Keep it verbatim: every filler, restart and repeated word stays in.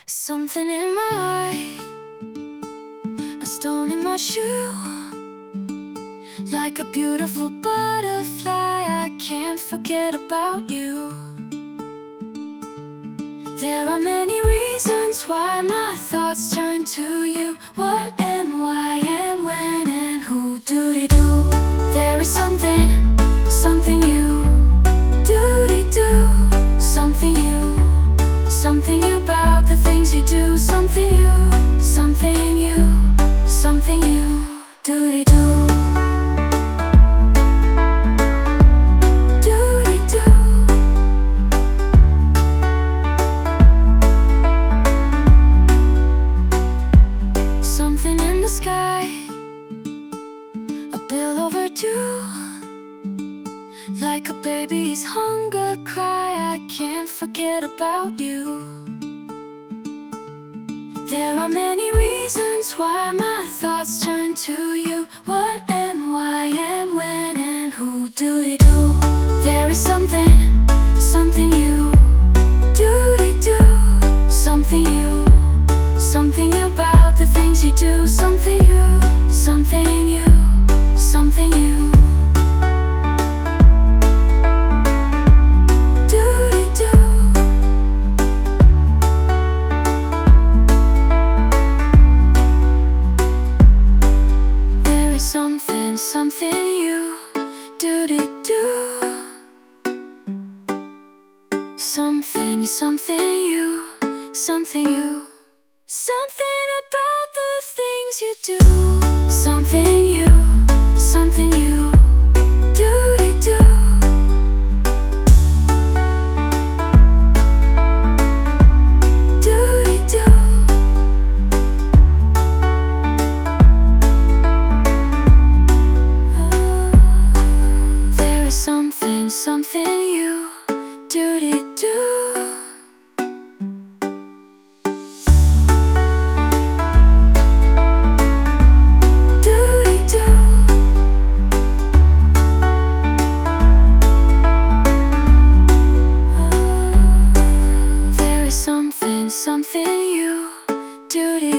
Something in my eye, a stone in my shoe, like a beautiful butterfly. I can't forget about you. There are many reasons why my thoughts turn to you. What and why and when and who do-de-do. There is something, something you do-de-do. Something you, something you about the things you do. Something you, something you, something you do-de-do. Something in the sky, a bill overdue, like a baby's hunger cry. I can't forget about you. There are many reasons why my thoughts turn to you. What and why and when and who do-de-do. There is something, something you do-de-do. Something you, something about the things you do. Something you, something you, something you do-de-do. There is something, something you do-de-do. Something, something you, something you, something about the things you do. Something you, something you do-de-do. Do-de-do. Oh, there is something, something you do-de-do. Something you do-de-do.